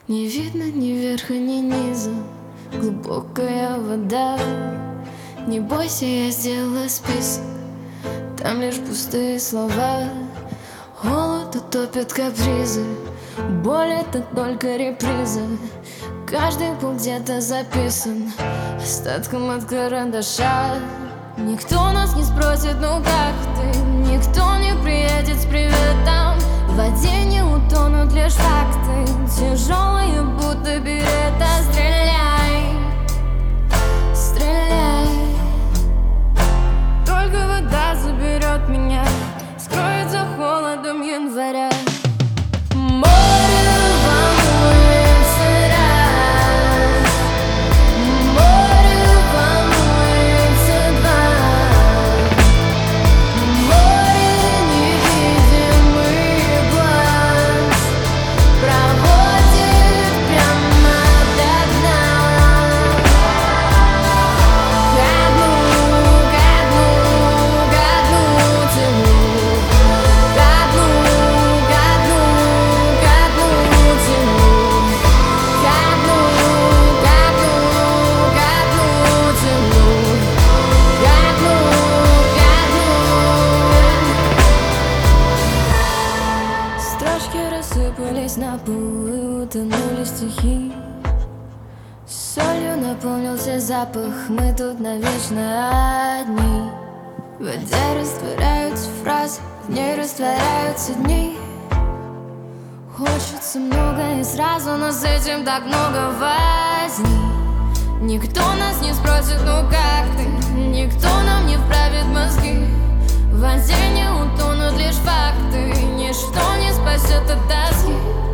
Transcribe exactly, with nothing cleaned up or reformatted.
Не видно ни верха, ни низа, глубокая вода. Не бойся, я сделала список, там лишь пустые слова. Голод утопит капризы, боль — это только реприза. Каждый пункт где-то записан остатком от карандаша. Никто нас не спросит, ну как ты, никто не приедет с приветом. В воде не утонут лишь факты, тяжелые будто берета. Стреляй, стреляй, только вода заберет меня, скроет за холодом января. Море волнуется раз, море волнуется два, море невидимый глаз проводит прямо до дна. Ко дну, ко дну, ко дну тяну, ко дну, ко дну, ко дну тяну, ко дну, ко дну, ко дну тяну, ко дну, ко дну. Строчки рассыпались на пол и утонули стихи. Солью наполнился запах, мы тут навечно одни. В воде растворяются фразы, в ней растворяются дни. Хочется много и сразу, но с этим так много возни. Никто нас не спросит, ну как ты, никто нам не вправит мозги. В воде не утонут лишь факты, ничто не спасет от тоски.